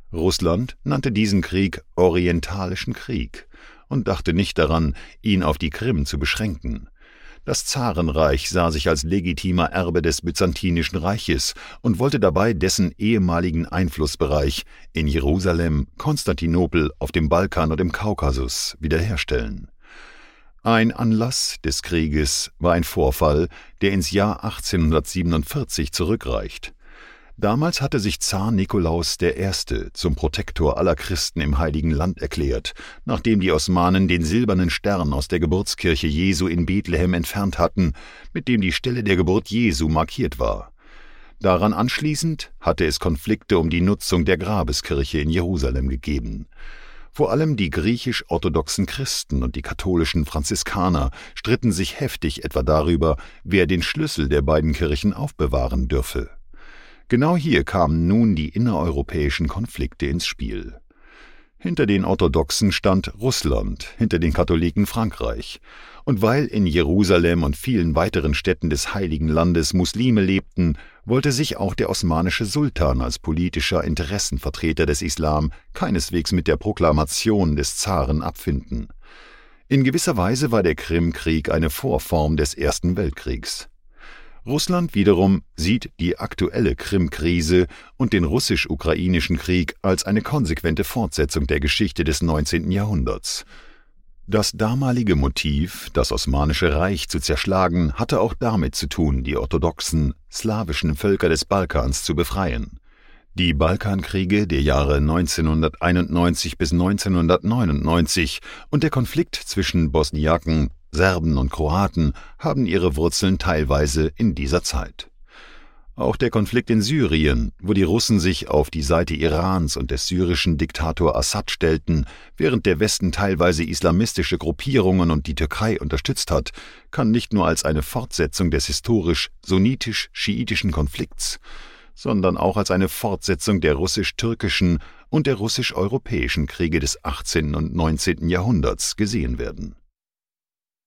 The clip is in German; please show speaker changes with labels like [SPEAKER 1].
[SPEAKER 1] Russland nannte diesen Krieg Orientalischen Krieg und dachte nicht daran, ihn auf die Krim zu beschränken. Das Zarenreich sah sich als legitimer Erbe des Byzantinischen Reiches und wollte dabei dessen ehemaligen Einflussbereich in Jerusalem, Konstantinopel, auf dem Balkan und im Kaukasus wiederherstellen. Ein Anlass des Krieges war ein Vorfall, der ins Jahr 1847 zurückreicht. Damals hatte sich Zar Nikolaus I. zum Protektor aller Christen im Heiligen Land erklärt, nachdem die Osmanen den silbernen Stern aus der Geburtskirche Jesu in Bethlehem entfernt hatten, mit dem die Stelle der Geburt Jesu markiert war. Daran anschließend hatte es Konflikte um die Nutzung der Grabeskirche in Jerusalem gegeben. Vor allem die griechisch-orthodoxen Christen und die katholischen Franziskaner stritten sich heftig etwa darüber, wer den Schlüssel der beiden Kirchen aufbewahren dürfe. Genau hier kamen nun die innereuropäischen Konflikte ins Spiel. Hinter den Orthodoxen stand Russland, hinter den Katholiken Frankreich. Und weil in Jerusalem und vielen weiteren Städten des Heiligen Landes Muslime lebten, wollte sich auch der osmanische Sultan als politischer Interessenvertreter des Islam keineswegs mit der Proklamation des Zaren abfinden. In gewisser Weise war der Krimkrieg eine Vorform des Ersten Weltkriegs. Russland wiederum sieht die aktuelle Krimkrise und den russisch-ukrainischen Krieg als eine konsequente Fortsetzung der Geschichte des 19. Jahrhunderts. Das damalige Motiv, das Osmanische Reich zu zerschlagen, hatte auch damit zu tun, die orthodoxen, slawischen Völker des Balkans zu befreien. Die Balkankriege der Jahre 1991 bis 1999 und der Konflikt zwischen Bosniaken, Serben und Kroaten haben ihre Wurzeln teilweise in dieser Zeit. Auch der Konflikt in Syrien, wo die Russen sich auf die Seite Irans und des syrischen Diktator Assad stellten, während der Westen teilweise islamistische Gruppierungen und die Türkei unterstützt hat, kann nicht nur als eine Fortsetzung des historisch sunnitisch-schiitischen Konflikts, sondern auch als eine Fortsetzung der russisch-türkischen und der russisch-europäischen Kriege des 18. und 19. Jahrhunderts gesehen werden.